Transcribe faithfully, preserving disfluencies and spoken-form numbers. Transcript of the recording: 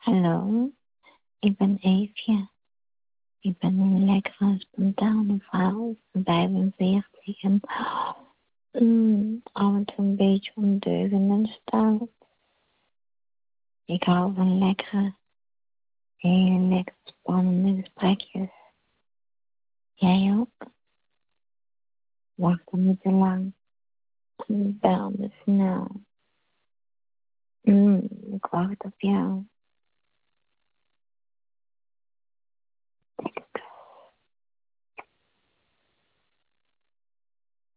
Hallo, ik ben Eefje. Ik ben een lekkere, spontane vrouw van vijfenveertig en mm, af en toe een beetje ondeugend en stout. Ik hou van lekkere, hele lekkere, spannende gesprekjes. Jij ook? Wacht dan niet te lang. Bel me snel. Mm, ik wacht op jou.